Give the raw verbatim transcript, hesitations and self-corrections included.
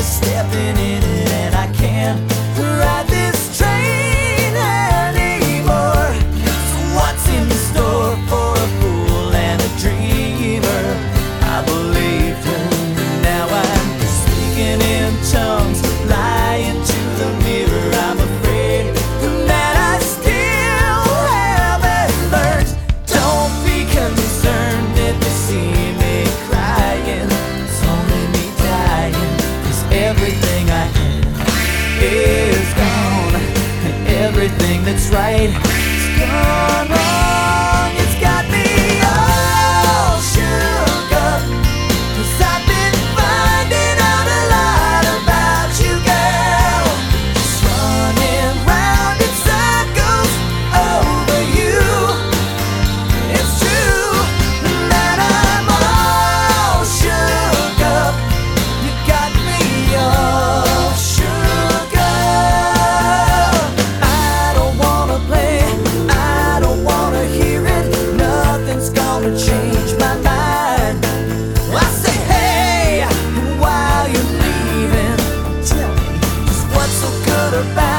stepping in it, and I can't ride this train anymore. So what's in store for a fool and a dreamer? I believed her, now I'm speaking in tongues, lying to the mirror. I'm afraid that I still haven't learned. Don't be concerned if you see me crying, it's only me dying, 'cause everything I had is gone, and everything that's right is gone wrong. It's got me all shook up, 'cause I've been finding out a lot about you, girl. Just running round in circles over you. It's true that I'm all shook up. You got me all shook up. I don't wanna play, I don't wanna hear it. Nothing's gonna change my mind. I say, hey, while you're leaving, tell me just what's so good about